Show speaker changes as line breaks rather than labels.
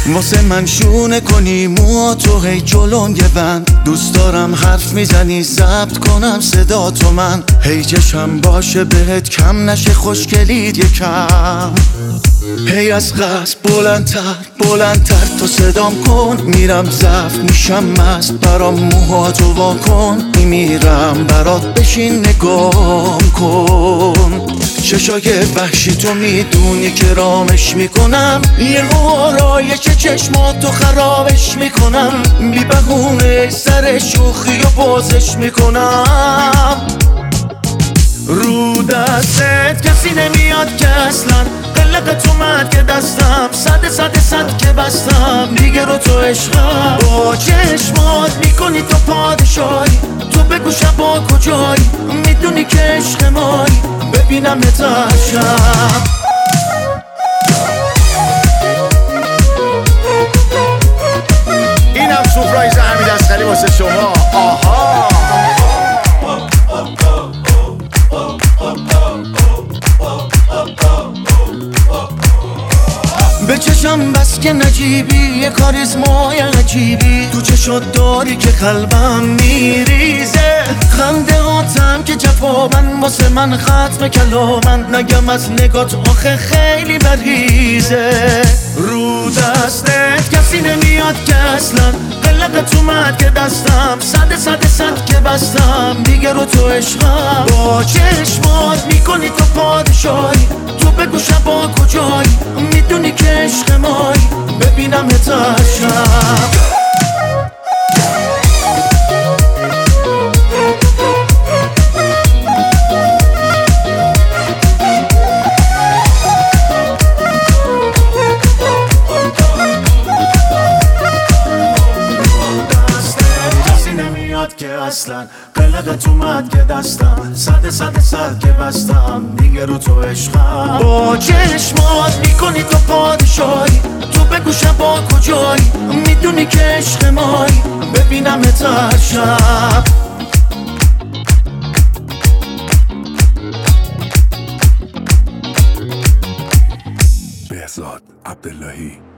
واسه من شونه کنی موهاتو هی جلون یه بند. دوست دارم حرف میزنی ضبط کنم صدا تو من. هی چشم باشه بهت کم نشه خوشگلید یکم. هی از قصد بلندتر تو صدام کن. میرم ضعف میشم مست برام موهاتو وا کن. میمیرم برات بشین نگام کن. چشای وحشی تو میدونی که رامش میکنم. یه آرایش چشماتو خرابش میکنم. بی بهونه سر شوخی و بازش میکنم. رو دستت کسی نمیاد که اصلا. قلقت اومد که دستم صد که بستم. دیگه رو تو عشقم با چشمات میکنی تو پادشاهی. تو بگو شبا کجایی میدونی که عشق مایی. ببینم نترشم.
اینم سورپرایز حمید اصغری واسه شما. آها
به چشم بس که نجیبی یه کاریزمای عجیبی. تو چشات داری که قلبم میریزه. خنده هاتم که جوابن واسه من ختم کلامن. نگم از نگات آخه خیلی مریضه. رو دستت کسی نمیاد که اصلا. قلقت اومد که دستم صد که بستم. دیگه رو تو عشقم با چشمات میکنی تو پادشاهی. تو بگو شبا کجایی میدونی که عشق مایی. ببینم نترشم. که اصلا قلقت اومد که دستم صد که بستم. دیگه رو تو عشقم با چشمات میکنی تو پادشاهی. تو بگو شبا کجایی میدونی که عشق مایی. ببینم نترشم.
بهزاد عبداللهی